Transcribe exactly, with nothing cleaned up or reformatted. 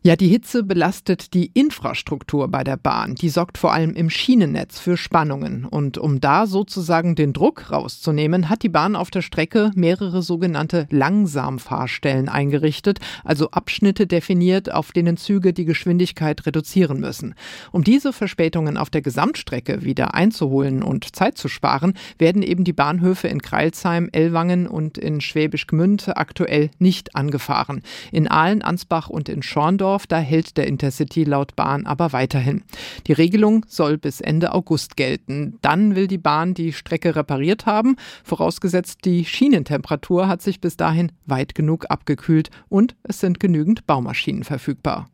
Ja, die Hitze belastet die Infrastruktur bei der Bahn. Die sorgt vor allem im Schienennetz für Spannungen. Und um da sozusagen den Druck rauszunehmen, hat die Bahn auf der Strecke mehrere sogenannte Langsamfahrstellen eingerichtet, also Abschnitte definiert, auf denen Züge die Geschwindigkeit reduzieren müssen. Um diese Verspätungen auf der Gesamtstrecke wieder einzuholen und Zeit zu sparen, werden eben die Bahnhöfe in Crailsheim, Ellwangen und in Schwäbisch Gmünd aktuell nicht angefahren. In Aalen, Ansbach und in Schorndorf Da hält der Intercity laut Bahn aber weiterhin. Die Regelung soll bis Ende August gelten. Dann will die Bahn die Strecke repariert haben, vorausgesetzt die Schienentemperatur hat sich bis dahin weit genug abgekühlt und es sind genügend Baumaschinen verfügbar.